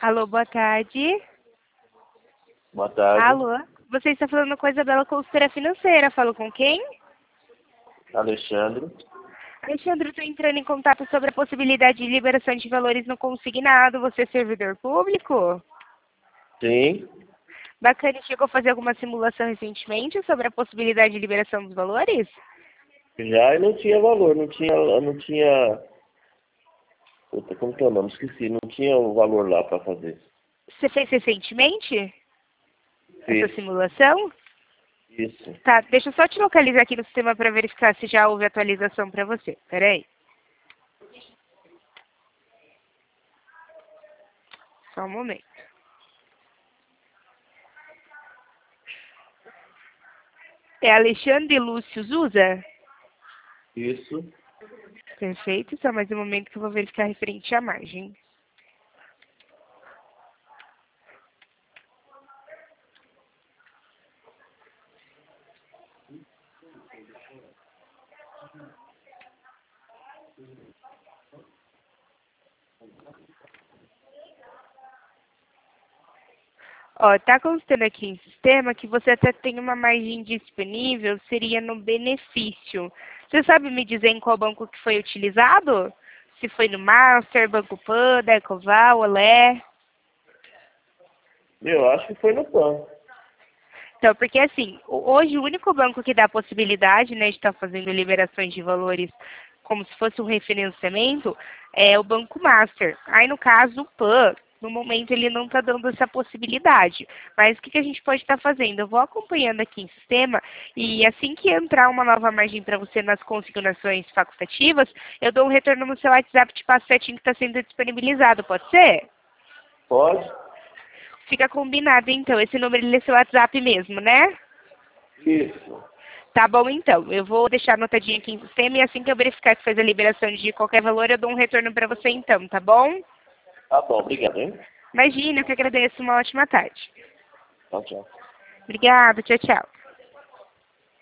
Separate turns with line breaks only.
Alô, boa tarde.
Boa tarde.
Alô, você está falando com a Isabela, consultora financeira. Falo com quem?
Alexandre.
Alexandre, estou entrando em contato sobre a possibilidade de liberação de valores no consignado. Você é servidor público?
Sim.
Bacana, chegou a fazer alguma simulação recentemente sobre a possibilidade de liberação dos valores?
Já e não tinha valor, não tinha. Puta, como que é o nome? Esqueci, não tinha o valor lá para fazer.
Você fez recentemente essa
Fiz.
simulação?
Isso.
Tá, deixa eu só te localizar aqui no sistema para verificar se já houve atualização para você. Peraí. Só um momento. É Alexandre Lúcio Zuza?
Isso.
Perfeito, só mais um momento que eu vou verificar referente à margem. Ó, tá constando aqui em sistema que você até tem uma margem disponível, seria no benefício. Você sabe me dizer em qual banco que foi utilizado? Se foi no Master, Banco Pan, Ecoval, Olé?
Eu acho que foi no PAN.
Então, porque assim, hoje o único banco que dá a possibilidade, né, de estar fazendo liberações de valores como se fosse um refinanciamento é o Banco Master. Aí, no caso, o PAN, no momento ele não está dando essa possibilidade. Mas o que a gente pode estar fazendo? Eu vou acompanhando aqui em sistema e assim que entrar uma nova margem para você nas consignações facultativas, eu dou um retorno no seu WhatsApp, te passo certinho que está sendo disponibilizado. Pode ser?
Pode?
Fica combinado, então. Esse número ele é seu WhatsApp mesmo, né?
Isso.
Tá bom, então. Eu vou deixar anotadinho aqui em sistema e assim que eu verificar que fez a liberação de qualquer valor, eu dou um retorno para você, então, tá bom?
Tá bom, obrigado, hein?
Imagina, eu que agradeço. Uma ótima tarde.
Tchau, tchau.
Obrigada. Tchau, tchau.